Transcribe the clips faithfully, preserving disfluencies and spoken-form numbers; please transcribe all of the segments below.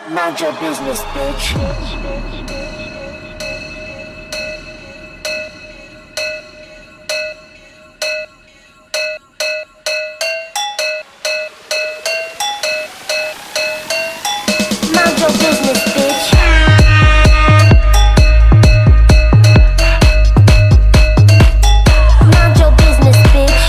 Mind your business, bitch. Mind your business, bitch. Mind your business, bitch.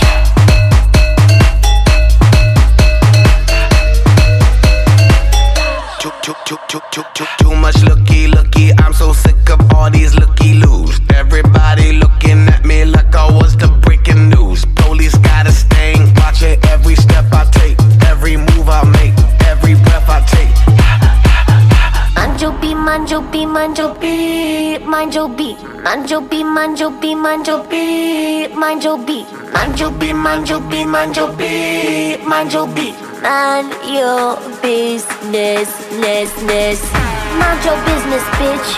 Too, too, too, too, too, too, too much looky, looky. I'm so sick of all these looky loos. Everybody looking at me like I was the breaking news. Police got a stain, watching every step I take, every move I make, every breath I take. Mind your beat, mind your beat, mind your beat, mind your beat, mind your beat, mind your beat, mind your beat, mind your beat, mind your beat, mind your beat, mind your beat, mind your beat. Mind your business, ness, ness. Mind your business, bitch.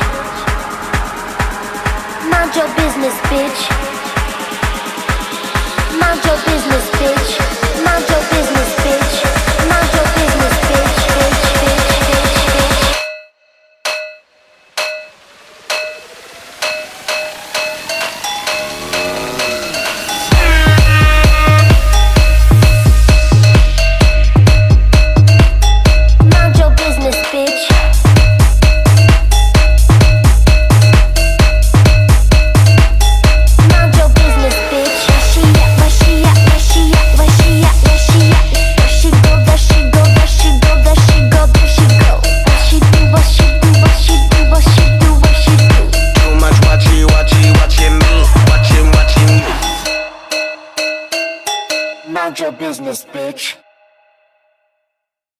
Mind your business, bitch. Mind your business, bitch.